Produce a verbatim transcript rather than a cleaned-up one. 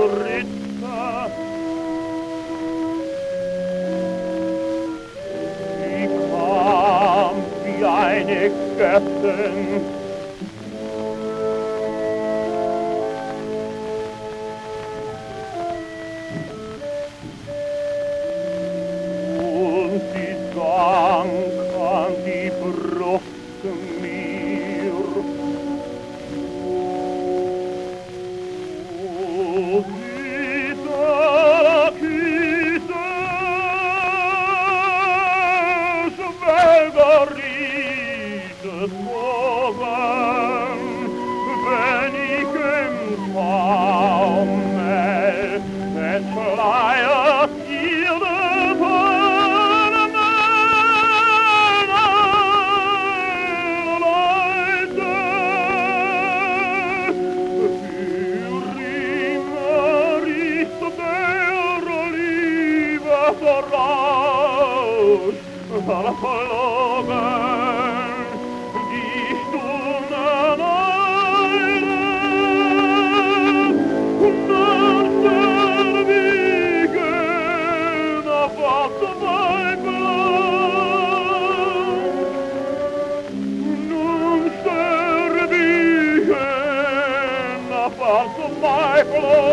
Ritter. Sie kam wie eine Göttin, und sie sank an die Brust mir. Oh, dieser Küsse, schwelgerisches Morgen, wenn ich im Taumel entschleiert ihre Palmen, Leute, für immer ist der Liebe voraus, verflogen, die Stunden eine, und nach der Wiege erwacht mein Glanz. Nun sterbe ich, erwacht mein Glanz.